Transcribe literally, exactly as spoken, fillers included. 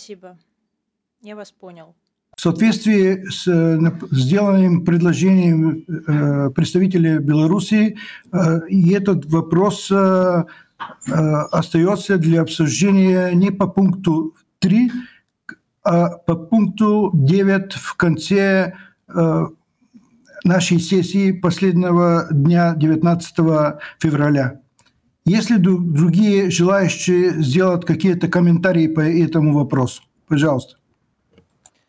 Спасибо. Я вас понял. В соответствии с сделанным предложением э, представителя Белоруссии, э, и этот вопрос э, э, остается для обсуждения не по пункту три, а по пункту девять в конце э, нашей сессии последнего дня девятнадцатого февраля. Есть ли другие желающие сделать какие-то комментарии по этому вопросу? Пожалуйста.